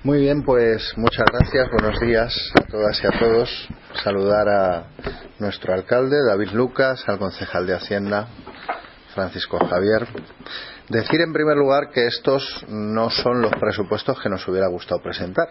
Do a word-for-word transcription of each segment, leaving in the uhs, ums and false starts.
Muy bien, pues muchas gracias, buenos días a todas y a todos. Saludar a nuestro alcalde, David Lucas, al concejal de Hacienda, Francisco Javier. Decir en primer lugar que estos no son los presupuestos que nos hubiera gustado presentar,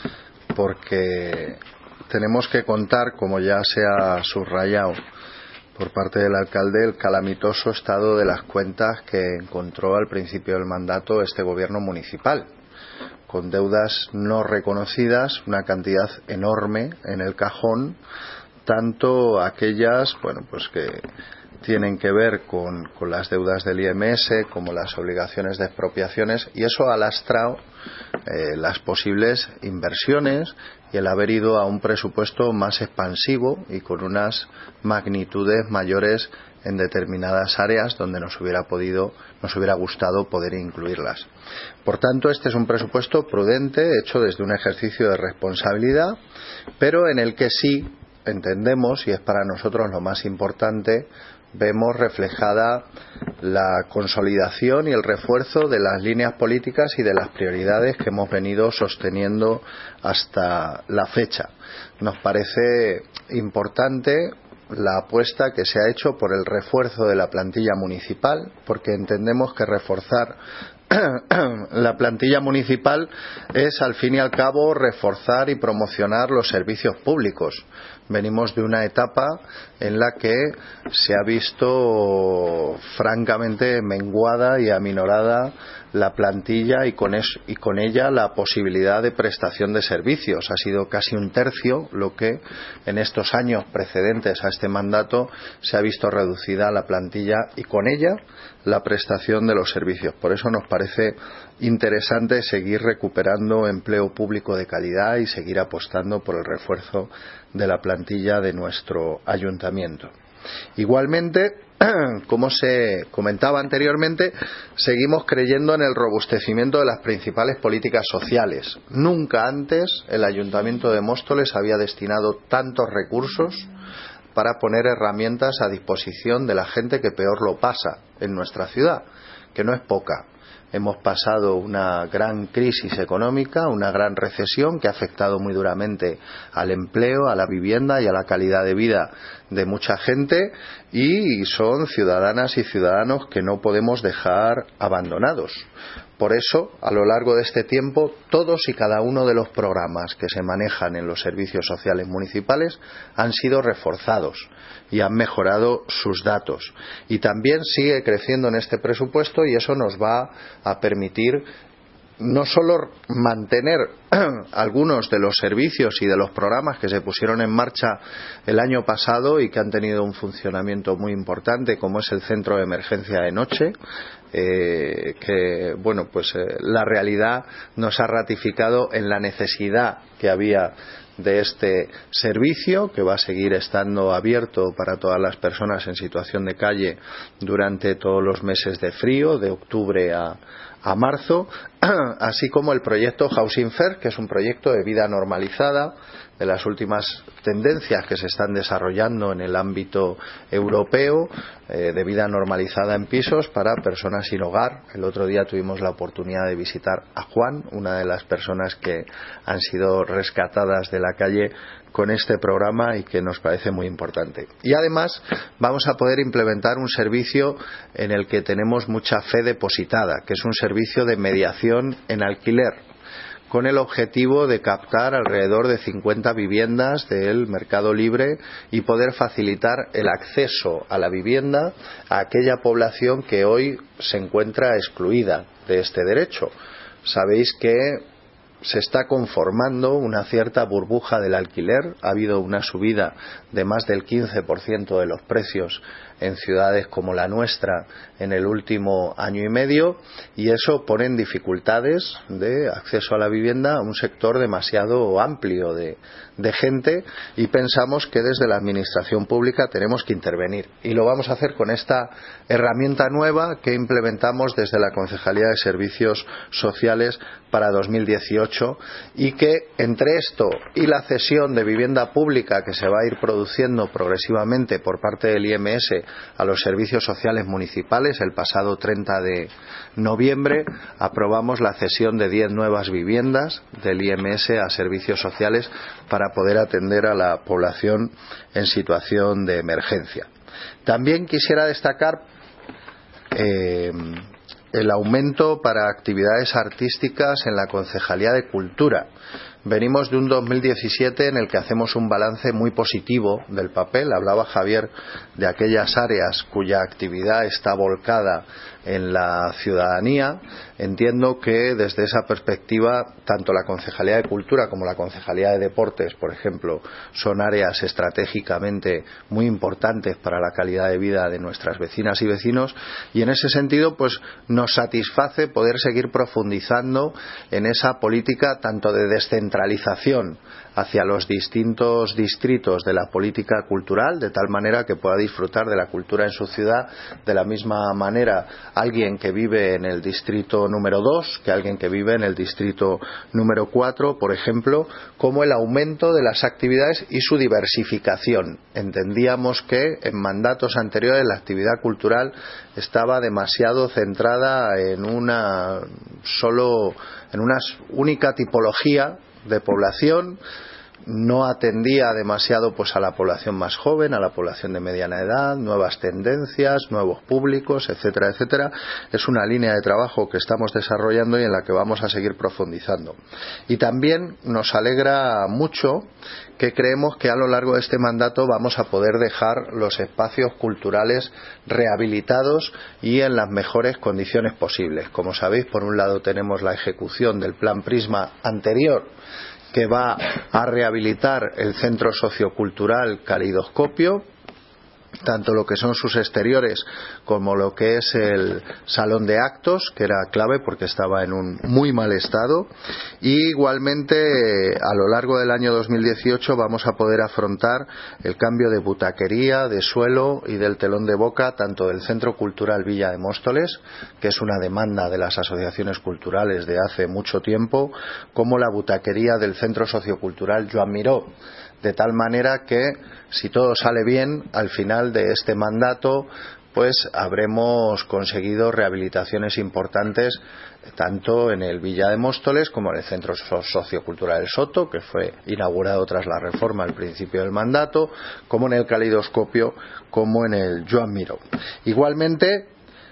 porque tenemos que contar, como ya se ha subrayado por parte del alcalde, el calamitoso estado de las cuentas que encontró al principio del mandato este gobierno municipal, con deudas no reconocidas, una cantidad enorme en el cajón, tanto aquellas, bueno, pues que tienen que ver con, con las deudas del I M S, como las obligaciones de expropiaciones, y eso ha lastrado eh, las posibles inversiones y el haber ido a un presupuesto más expansivo y con unas magnitudes mayores en determinadas áreas donde nos hubiera podido, nos hubiera gustado poder incluirlas. Por tanto, este es un presupuesto prudente, hecho desde un ejercicio de responsabilidad, pero en el que sí entendemos, y es para nosotros lo más importante, vemos reflejada la consolidación y el refuerzo de las líneas políticas y de las prioridades que hemos venido sosteniendo hasta la fecha. Nos parece importante la apuesta que se ha hecho por el refuerzo de la plantilla municipal, porque entendemos que reforzar la plantilla municipal es, al fin y al cabo, reforzar y promocionar los servicios públicos. Venimos de una etapa en la que se ha visto francamente menguada y aminorada la plantilla y con, eso, y con ella la posibilidad de prestación de servicios. Ha sido casi un tercio lo que en estos años precedentes a este mandato se ha visto reducida la plantilla y con ella la prestación de los servicios. Por eso nos parece interesante seguir recuperando empleo público de calidad y seguir apostando por el refuerzo de la plantilla de nuestro ayuntamiento. Igualmente, como se comentaba anteriormente, seguimos creyendo en el robustecimiento de las principales políticas sociales. Nunca antes el Ayuntamiento de Móstoles había destinado tantos recursos para poner herramientas a disposición de la gente que peor lo pasa en nuestra ciudad, que no es poca. Hemos pasado una gran crisis económica, una gran recesión que ha afectado muy duramente al empleo, a la vivienda y a la calidad de vida de mucha gente, y son ciudadanas y ciudadanos que no podemos dejar abandonados. Por eso, a lo largo de este tiempo, todos y cada uno de los programas que se manejan en los servicios sociales municipales han sido reforzados y han mejorado sus datos. Y también sigue creciendo en este presupuesto, y eso nos va a permitir no solo mantener algunos de los servicios y de los programas que se pusieron en marcha el año pasado y que han tenido un funcionamiento muy importante, como es el centro de emergencia de noche, eh, que bueno, pues eh, la realidad nos ha ratificado en la necesidad que había de este servicio, que va a seguir estando abierto para todas las personas en situación de calle durante todos los meses de frío, de octubre a a marzo, así como el proyecto Housing First, que es un proyecto de vida normalizada, de las últimas tendencias que se están desarrollando en el ámbito europeo, eh, de vida normalizada en pisos para personas sin hogar. El otro día tuvimos la oportunidad de visitar a Juan, una de las personas que han sido rescatadas de la calle con este programa y que nos parece muy importante. Y además vamos a poder implementar un servicio en el que tenemos mucha fe depositada, que es un servicio de mediación en alquiler, con el objetivo de captar alrededor de cincuenta viviendas del mercado libre y poder facilitar el acceso a la vivienda a aquella población que hoy se encuentra excluida de este derecho. Sabéis que se está conformando una cierta burbuja del alquiler. Ha habido una subida de más del quince por ciento de los precios en ciudades como la nuestra en el último año y medio, y eso pone en dificultades de acceso a la vivienda a un sector demasiado amplio de, de gente, y pensamos que desde la administración pública tenemos que intervenir, y lo vamos a hacer con esta herramienta nueva que implementamos desde la Concejalía de Servicios Sociales para dos mil dieciocho dieciocho, y que entre esto y la cesión de vivienda pública que se va a ir produciendo progresivamente por parte del I M S a los servicios sociales municipales, el pasado treinta de noviembre aprobamos la cesión de diez nuevas viviendas del I M S a servicios sociales para poder atender a la población en situación de emergencia. También quisiera destacar eh, el aumento para actividades artísticas en la Concejalía de Cultura. Venimos de un dos mil diecisiete en el que hacemos un balance muy positivo del papel. Hablaba Javier de aquellas áreas cuya actividad está volcada en la ciudadanía. Entiendo que desde esa perspectiva tanto la Concejalía de Cultura como la Concejalía de Deportes, por ejemplo, son áreas estratégicamente muy importantes para la calidad de vida de nuestras vecinas y vecinos, y en ese sentido pues nos satisface poder seguir profundizando en esa política tanto de descentralización hacia los distintos distritos de la política cultural, de tal manera que pueda disfrutar de la cultura en su ciudad de la misma manera alguien que vive en el distrito número dos que alguien que vive en el distrito número cuatro, por ejemplo, como el aumento de las actividades y su diversificación. Entendíamos que en mandatos anteriores la actividad cultural estaba demasiado centrada en una solo en una única tipología de población, no atendía demasiado pues a la población más joven, a la población de mediana edad, nuevas tendencias, nuevos públicos, etcétera, etcétera. Es una línea de trabajo que estamos desarrollando y en la que vamos a seguir profundizando. Y también nos alegra mucho que creemos que a lo largo de este mandato vamos a poder dejar los espacios culturales rehabilitados y en las mejores condiciones posibles. Como sabéis, por un lado tenemos la ejecución del Plan Prisma anterior, que va a rehabilitar el centro sociocultural Calidoscopio, tanto lo que son sus exteriores como lo que es el salón de actos, que era clave porque estaba en un muy mal estado. Y igualmente a lo largo del año dos mil dieciocho vamos a poder afrontar el cambio de butaquería, de suelo y del telón de boca tanto del Centro Cultural Villa de Móstoles, que es una demanda de las asociaciones culturales de hace mucho tiempo, como la butaquería del Centro Sociocultural Joan Miró, de tal manera que si todo sale bien al final de este mandato pues habremos conseguido rehabilitaciones importantes tanto en el Villa de Móstoles como en el Centro Sociocultural El Soto, que fue inaugurado tras la reforma al principio del mandato, como en el Calidoscopio, como en el Joan Miró. Igualmente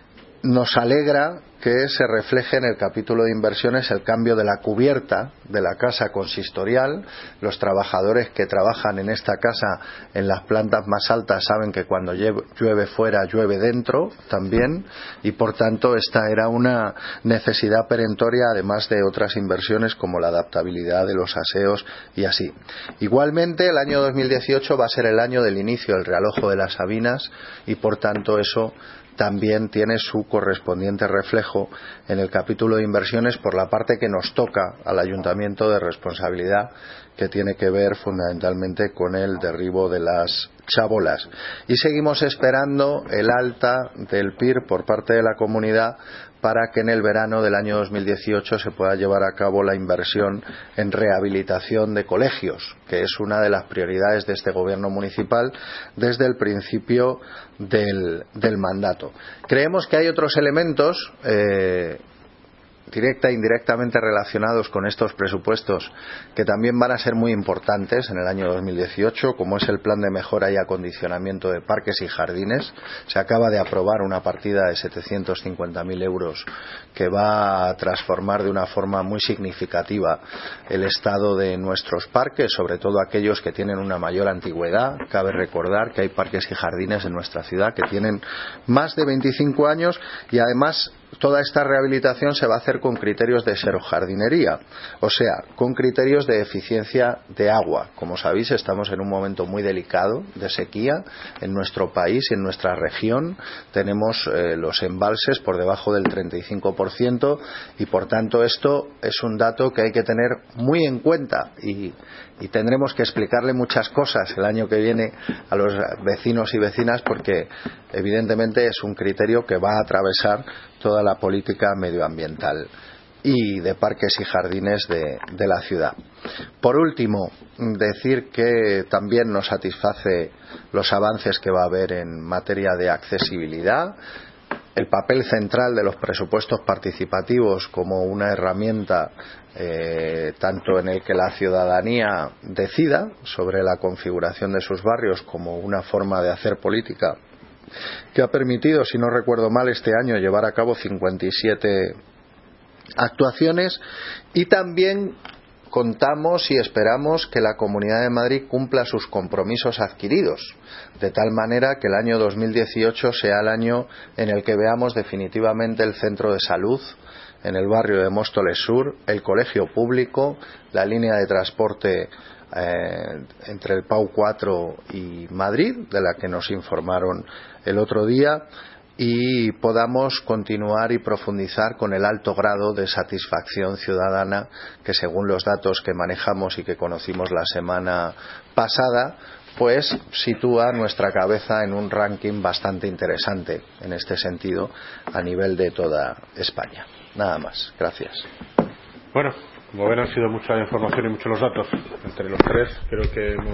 nos alegra que se refleje en el capítulo de inversiones el cambio de la cubierta de la casa consistorial. Los trabajadores que trabajan en esta casa en las plantas más altas saben que cuando llueve fuera llueve dentro también, y por tanto esta era una necesidad perentoria, además de otras inversiones como la adaptabilidad de los aseos y así. Igualmente el año dos mil dieciocho va a ser el año del inicio del realojo de las Sabinas y por tanto eso también tiene su correspondiente reflejo en el capítulo de inversiones por la parte que nos toca al ayuntamiento de responsabilidad, que tiene que ver fundamentalmente con el derribo de las chabolas. Y seguimos esperando el alta del P I R por parte de la comunidad para que en el verano del año dos mil dieciocho se pueda llevar a cabo la inversión en rehabilitación de colegios, que es una de las prioridades de este gobierno municipal desde el principio del, del mandato. Creemos que hay otros elementos eh, directa e indirectamente relacionados con estos presupuestos que también van a ser muy importantes en el año dos mil dieciocho, como es el plan de mejora y acondicionamiento de parques y jardines. Se acaba de aprobar una partida de setecientos cincuenta mil euros que va a transformar de una forma muy significativa el estado de nuestros parques, sobre todo aquellos que tienen una mayor antigüedad. Cabe recordar que hay parques y jardines en nuestra ciudad que tienen más de veinticinco años y además toda esta rehabilitación se va a hacer con criterios de serojardinería, o sea, con criterios de eficiencia de agua. Como sabéis, estamos en un momento muy delicado de sequía en nuestro país y en nuestra región. Tenemos eh, los embalses por debajo del treinta y cinco por ciento y por tanto esto es un dato que hay que tener muy en cuenta y, y tendremos que explicarle muchas cosas el año que viene a los vecinos y vecinas, porque evidentemente es un criterio que va a atravesar toda la política medioambiental. y de parques y jardines de, de la ciudad. Por último, decir que también nos satisface los avances que va a haber en materia de accesibilidad, el papel central de los presupuestos participativos como una herramienta eh, tanto en el que la ciudadanía decida sobre la configuración de sus barrios como una forma de hacer política que ha permitido, si no recuerdo mal, este año llevar a cabo cincuenta y siete actuaciones, y también contamos y esperamos que la Comunidad de Madrid cumpla sus compromisos adquiridos, de tal manera que el año dos mil dieciocho sea el año en el que veamos definitivamente el centro de salud en el barrio de Móstoles Sur, el colegio público, la línea de transporte eh, entre el Pau cuatro y Madrid, de la que nos informaron el otro día, y podamos continuar y profundizar con el alto grado de satisfacción ciudadana que, según los datos que manejamos y que conocimos la semana pasada, pues sitúa nuestra cabeza en un ranking bastante interesante en este sentido a nivel de toda España. Nada más. Gracias. Bueno, como ven, han sido mucha información y muchos los datos. Entre los tres creo que hemos